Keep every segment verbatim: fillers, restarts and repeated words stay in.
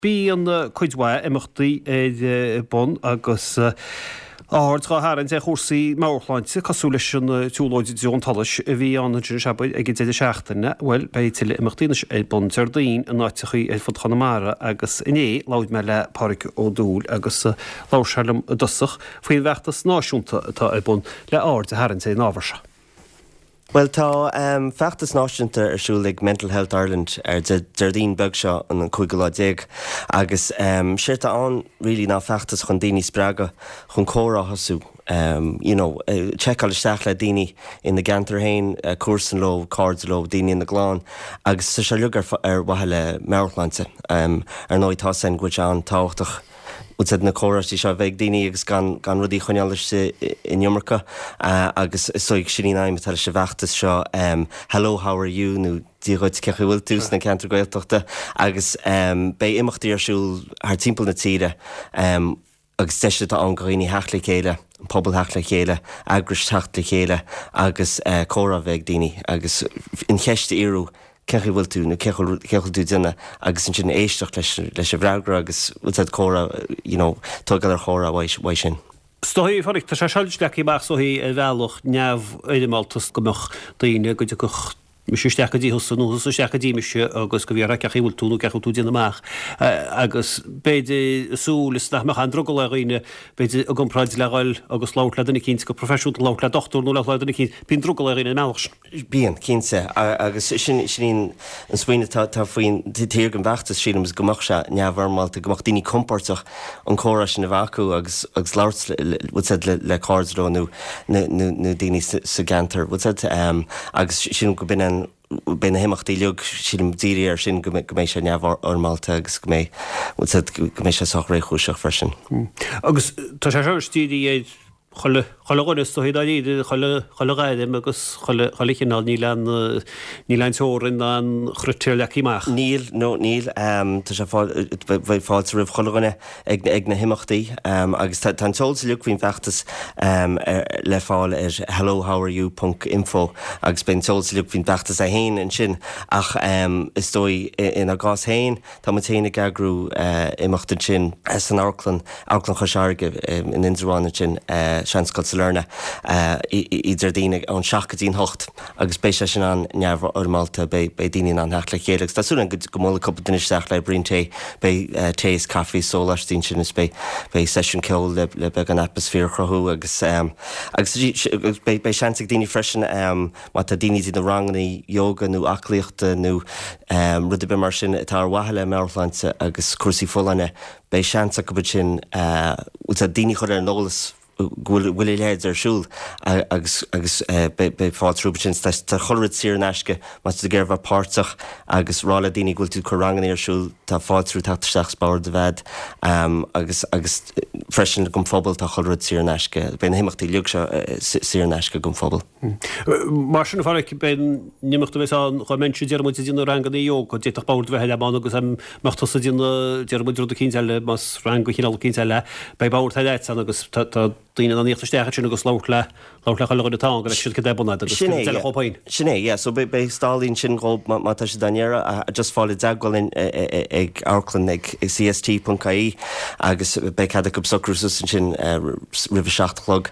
Bí an chuidhha imachtaí bon agus áhard go háann é chósaí máirchláinte cosú leis an túlóidiún talis a bhí an seabaid ag dé seachtainna bhfuil be tiile imachtaíine é bon teirdaín an náitichaí é fud Chonamara agus iné láid me le páric ó dúil agus láselam dosach faoin bheachtas náisiúnta atá é bon le áhard a háann é nábharsa. Well, tá um, feachtas náisiúnta ar siúlaigh Mental Health Ireland ar de Dardín beg seo an chuige déag agus um, séirta an rilí ná feachtas chun daoine sprága chun córa hasú. Um, you know, uh, check all isteach le daoine in the gantar hain, uh, cuasan lo, cards lo, daoine in the glán, agus sa se lugar ar wathe le Mearchlanse, um, ar nóid tá sen gúid an táchtach. Úsad na córas seo bheith daoine agus gan, gan rudí chunealas in Iomracha uh, agus soig sinní naim tal se bheachtas seo um, hello, how are you? Nu díghid cecha bhfuil tús na cantar gailteachta agus um, bé imachtaí ar siúl haar timppla na tíre um, agus deiste tá an goíní heachla chéile, pobl heachla chéile, agris teachla chéile agus uh, córa bheith daoine agus in cheiste iarú cechi bhfuil tú na cechil tú duine agus an sin éisteach leis a bhreagra agus bhfuil córa, you know, tugadar chóra bhaid sin. Stoí fáric tá sé seilid leí bach soí a bhealach neamh éidirmáltas gomach daoine go go Misisteach a dí hosan nó steach a díimiise agus go bhíar ceach bhfuil túnú ceú tú déanaach agus béidir súlas nach an drogal a roioine béidir a gomráid leáil agus lála duna cín go profisiúnta lála dochtú nó le duna cín bín drogal a roioine meach. Bíon cínsa agus sin sin an smaoine tá faoin tíir an bheachtas sílas gomach se neamhharmáilta gomach daoine compórteach an córa sin na bhacu agus agus láirt le cardrónú nó daoine sa gantar agus sin go bin ben himachtaí leog sin díri ar sin go mééis sé neamh ormálta agus go mé go mééis sé soch réú seach freisin. Agus tá sé setíí é cholle cholegonis tó héidir cholegaide agus cholichinál ní lean ní leinttórin an chrutir leíach. Níl nó níl tá sé bheith fáilte rih choleganine ag ag na himachtaí agus tan solsa luúg hín feachtas le fáil ar hello how are you punt info agus ben solsa luúg hín feachtas a héin an sin ach is dói in a gás héin tá téine gagrú imachta sin san Auckland Auckland chosearge in Indrarána sin seanscoil sa lena idir daine an seacha dín hocht agus béise sin an neamh ormálta be daine an heachla chéile. Tású an go móla cuppa duine seach le brín té be tééis caí sólas tín sin is be session ceol le le be an atmosfér chothú agus agus be seansigh daine freisin má tá daine í na ranganí yoga nó aclaíochta nó rud be mar sin atá wathe le Mearchlanse agus cuasaí fólanne be seansa go sin út a daine chuir ar nólas bhfuil léad ar siúl agus agus be fáiltrúpasin tá chorid sír neisce má tú ggéirbh páirteach agus rála daoine ghfuil tú chu ranganí ar siúl tá fáiltrú tateach spáir de bhead agus agus freisin gom fphobal tá chorid sír neisce ben himachtaí leog se sír neisce gom fphobal. Mar sin fáric ben nimachta bheits an chu menú dearmid dína ranganí jó go déach báir bheit heile mána agus machta sa dína dearmid rúda cíile mas rang go chinál cíile be báir leit san agus daine an íochttasteach sin agus lála lála choiletá go si go debunna agus chopain. Sinné, yeah, so be be stálín sin go má tá sé danéire a just fáil deagháilin ag Auckland ag C S T punt C I agus be cad go socrús sin rih seachtalog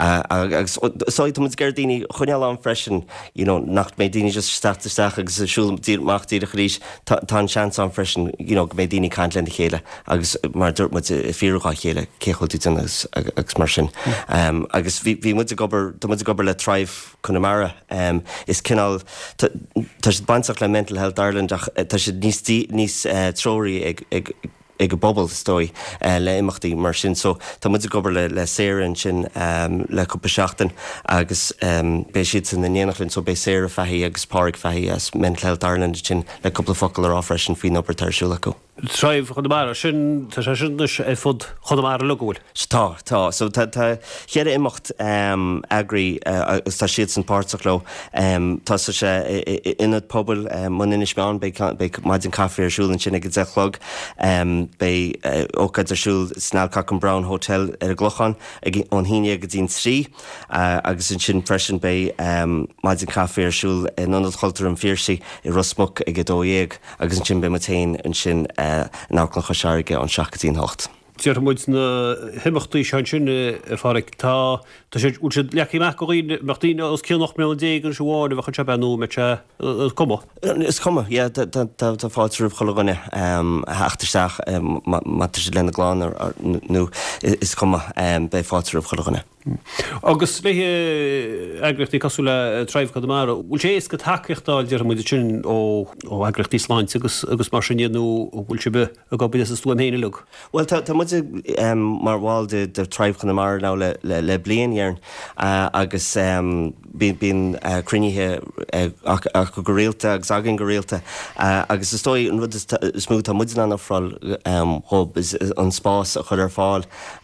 agus sáid mu gur daoine chuneal an freisin nach mé daoine just statasteach agus siúlmachtíí a chrís tá sean an freisin go mé daoine caiint lena chéile agus mar dúirt mu fíúá chéile céholtú agus mar sin. Um, agus bhí mu gobar gobar le tríomh Connemara um, is cinál tá sé baintach le Mental Health Ireland ach tá sé níos níos uh, tróirí ag ag ag go bobbal stoi uh, le imachtaí mar sin so tá mu gobar le le séan sin um, le cúpa seachtain agus um, bé siad san na néanachlinn so bé séir fehí agus páric fehí as Mental Health Ireland sin le cúpla focail ar áfreisin faoin opair tarsúla go. Tríomh Chonamara sin tá sé sin é fud Chonamara lugúil. Tá tá so tá chéad imacht um, agraí uh, agus tá siad san páirteach lo um, tá sé inad pobl um, man inis meán be maidin caffé ar siúlann sin ag go dechlog um, be ócad arsúil Snell Cock Brown Hotel ar a glochan ag an híine go dtín trí uh, agus in sin freisin be um, maidin caffé arsúil in anad choultar an fíorsaí i Rosmuc ag go dóéag agus in sin be matain an sin uh, náclan chu seige an seachtaí hocht. Tíar muid na himachtaí sean sin farric tá Tá sé út leí me goí martíine os cí nach mé dégan seháin bh se benú me comma. Is comma, tá fáilrúh choganine heachtarteach mat sé lena gláán nó is comma be fáilrúh choganine. Agus léthe agrachttaí cosú le treibh go mar, bhfuil sé go takeíochtáil dear muidir sin ó agrachttaí sláint agus agus mar sinú bhfuil se be a go bid is tú héine lug. Well tá muide mar bháil de treibh chuna mar ná le blion dhearan agus bíon cruinithe ach go réalta agus agan go réalta agus is dói an rud is smú tá muidir an fráil chob is an spás a chud ar fáil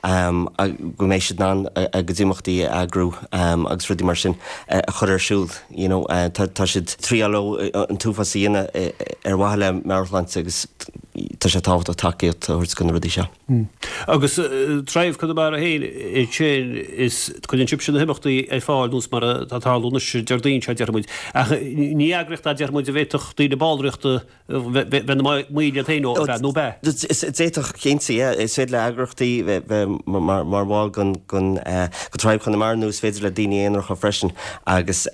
go mééis si ná a go dtíachtaí agrú agus rudí mar sin a chud ar siúil tá siad tríaló an túfasaíine ar bhaile Maryland agus tá sé táhat a takeíocht thuirt gon rudí seo. Agus treibh chu mar a héin sin is chun sib sin himachtaí é fáil nús mar táúna deardaín se dearmid. Ní agrachtt a dearmid a bhéitoch tí na báilreachta muile taó nó be. Is éitoch chéntaí is féad le agrachtaí mar bháil gon go treibh chun mar nús féidir le daine éonar chu freisin agus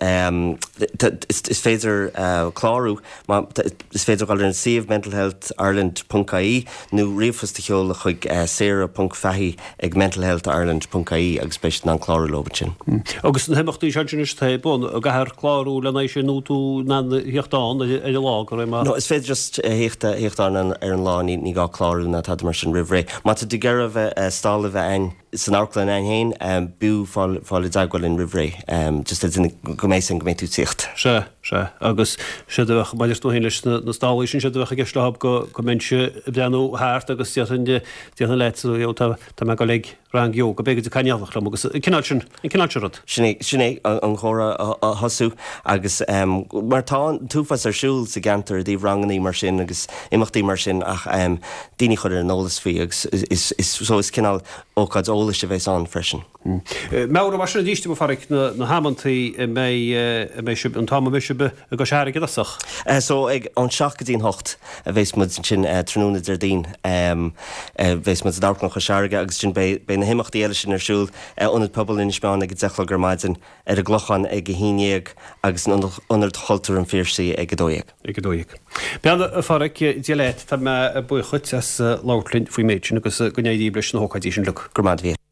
is féidir chlárú is féidir gáil an Save Mental Health Ireland punca í nó riomfasta cheola chuig Sarah punc feithí ag Mental Health Ireland punca í agus béis ná chlárú loban sin. Agus an himachtaí seanis tá bun a gahar chlárú lena sé nó tú na hiochtán a lá go mar. No, is féidir just héachta héachtáin ar an lá ní gá chlárú na tá mar sin rihré. Má tú dear a bheith stála bheith ein san áclan ein héin bú fáil dagháil in rihré just go mééis go mé tú tíocht. Se se agus sé bheith maidirú héine na stála sin sé bheith a gceistehab go go mense breanú háart agus tíochande tíoch leit tá me go le rang jo go begad caiineach le agus cinál sin cinálrad. Sinné sinné an chóra a hasú agus mar tá túfas ar siúil sa gantar dí ranganí mar sin agus imachtaí mar sin ach daoine chud ar nólas fao agus is so is cinál ócáid óla se bhééis an freisin. Meáir mar sin díiste farric na hamantaí mé an tá misisibe a go seir goach. So ag an seach go dtíon hocht a bhééis mu sin trúna ar dín bhééis mu dáchan chu seige agus sin bé na himachtaí eile sin arsúil onad pobl in Spáin ag dechla gur maidin ar a glochan ag go híineag agus onad choultúr an fíorsaí ag go dóigh. Ag go dóigh. Beanna a farric dialéit tá me bu chuit as láirlinn faoi méid sin agus gonéidí breis na hócaidí sin lu. Gur maid bhí.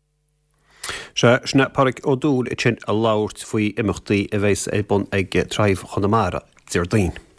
Se sna parric ó dúil sin a láirt faoi imachtaí a bhééis é bun ag treibh chunamara Deardaín.